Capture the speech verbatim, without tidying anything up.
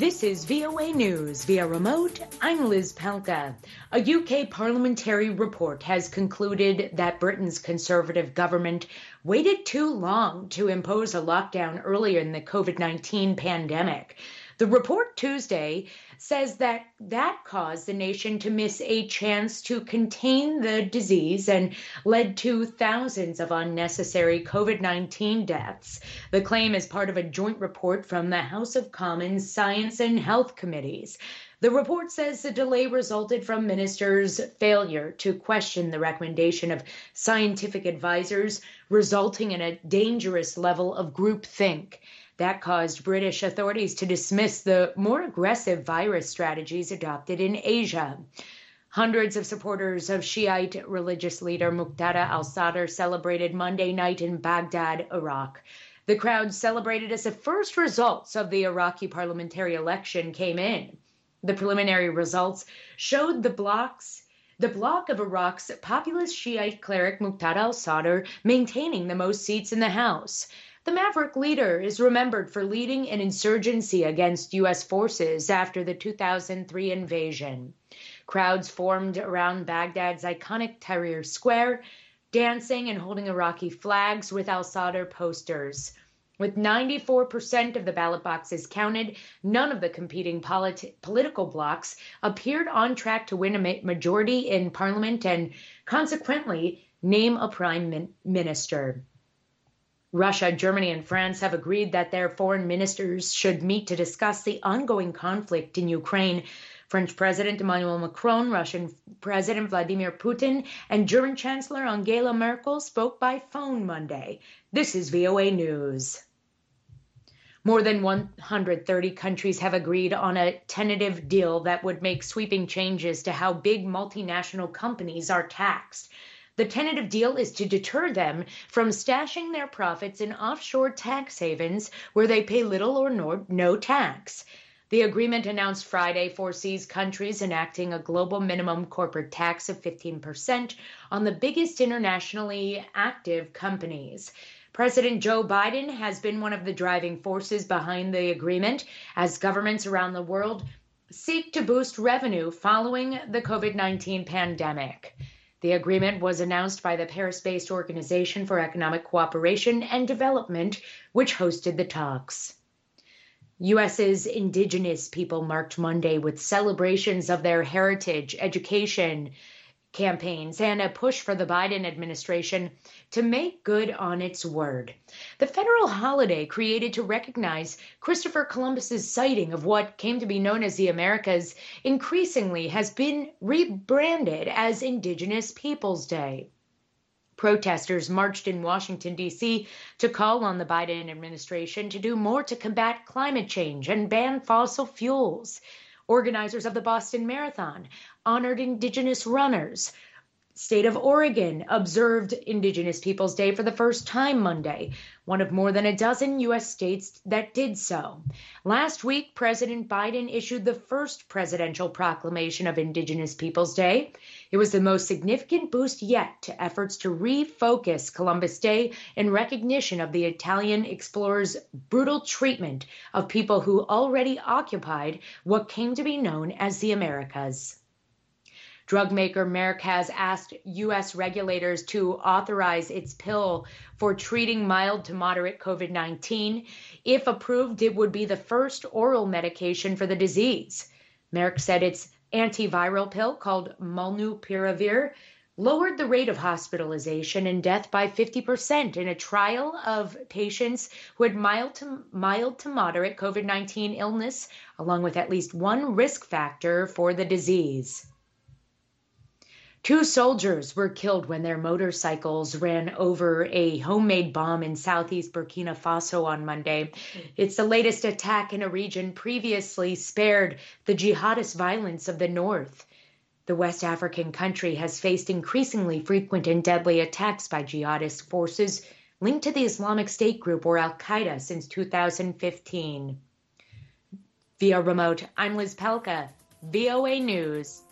This is V O A News via remote. I'm Liz Palka. A U K parliamentary report has concluded that Britain's Conservative government waited too long to impose a lockdown earlier in the COVID nineteen pandemic. The report Tuesday says that that caused the nation to miss a chance to contain the disease and led to thousands of unnecessary COVID nineteen deaths. The claim is part of a joint report from the House of Commons Science and Health Committees. The report says the delay resulted from ministers' failure to question the recommendation of scientific advisors, resulting in a dangerous level of groupthink. That caused British authorities to dismiss the more aggressive virus strategies adopted in Asia. Hundreds of supporters of Shiite religious leader Muqtada al-Sadr celebrated Monday night in Baghdad, Iraq. The crowd celebrated as the first results of the Iraqi parliamentary election came in. The preliminary results showed the bloc's The bloc of Iraq's populist Shiite cleric Muqtada al-Sadr maintaining the most seats in the House. The maverick leader is remembered for leading an insurgency against U S forces after the two thousand three invasion. Crowds formed around Baghdad's iconic Tahrir Square, dancing and holding Iraqi flags with al-Sadr posters. With ninety-four percent of the ballot boxes counted, none of the competing politi- political blocs appeared on track to win a majority in parliament and, consequently, name a prime min- minister. Russia, Germany, and France have agreed that their foreign ministers should meet to discuss the ongoing conflict in Ukraine. French President Emmanuel Macron, Russian President Vladimir Putin, and German Chancellor Angela Merkel spoke by phone Monday. This is V O A News. More than one hundred thirty countries have agreed on a tentative deal that would make sweeping changes to how big multinational companies are taxed. The tentative deal is to deter them from stashing their profits in offshore tax havens where they pay little or no, no tax. The agreement announced Friday foresees countries enacting a global minimum corporate tax of fifteen percent on the biggest internationally active companies. President Joe Biden has been one of the driving forces behind the agreement as governments around the world seek to boost revenue following the COVID nineteen pandemic. The agreement was announced by the Paris-based Organization for Economic Cooperation and Development, which hosted the talks. U S's indigenous people marked Monday with celebrations of their heritage, education campaigns, and a push for the Biden administration to make good on its word. The federal holiday created to recognize Christopher Columbus's sighting of what came to be known as the Americas increasingly has been rebranded as Indigenous Peoples Day. Protesters marched in Washington, D C to call on the Biden administration to do more to combat climate change and ban fossil fuels. Organizers of the Boston Marathon honored Indigenous runners. State of Oregon observed Indigenous Peoples Day for the first time Monday, one of more than a dozen U S states that did so. Last week, President Biden issued the first presidential proclamation of Indigenous Peoples Day. It was the most significant boost yet to efforts to refocus Columbus Day in recognition of the Italian explorer's brutal treatment of people who already occupied what came to be known as the Americas. Drug maker Merck has asked U S regulators to authorize its pill for treating mild to moderate COVID nineteen. If approved, it would be the first oral medication for the disease. Merck said its antiviral pill, called Molnupiravir, lowered the rate of hospitalization and death by fifty percent in a trial of patients who had mild to, mild to moderate COVID nineteen illness, along with at least one risk factor for the disease. Two soldiers were killed when their motorcycles ran over a homemade bomb in southeast Burkina Faso on Monday. It's the latest attack in a region previously spared the jihadist violence of the north. The West African country has faced increasingly frequent and deadly attacks by jihadist forces linked to the Islamic State group or Al-Qaeda since two thousand fifteen. Via remote, I'm Liz Pelka, V O A News.